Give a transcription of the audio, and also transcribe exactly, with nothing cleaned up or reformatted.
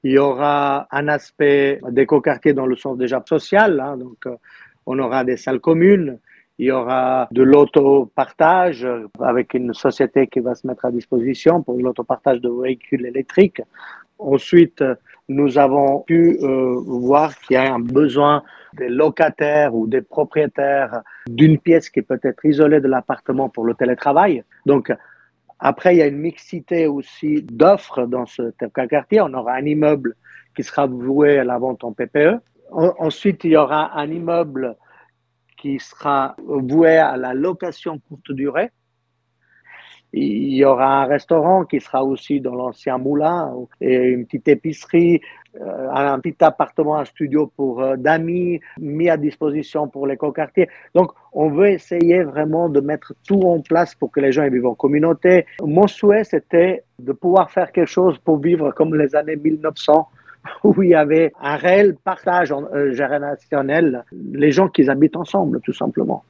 Il y aura un aspect d'écoquartier dans le sens déjà social, hein, donc euh, on aura des salles communes, il y aura de l'autopartage euh, avec une société qui va se mettre à disposition pour l'autopartage de véhicules électriques. Ensuite, nous avons pu euh, voir qu'il y a un besoin des locataires ou des propriétaires d'une pièce qui peut être isolée de l'appartement pour le télétravail. Donc, après, il y a une mixité aussi d'offres dans ce quartier. On aura un immeuble qui sera voué à la vente en P P E. Ensuite, il y aura un immeuble qui sera voué à la location courte durée. Il y aura un restaurant qui sera aussi dans l'ancien moulin et une petite épicerie, euh, un petit appartement, un studio pour euh, d'amis mis à disposition pour l'écoquartier. Donc, on veut essayer vraiment de mettre tout en place pour que les gens vivent en communauté. Mon souhait, c'était de pouvoir faire quelque chose pour vivre comme les années mille neuf cents, où il y avait un réel partage euh, générationnel, les gens qui habitent ensemble, tout simplement.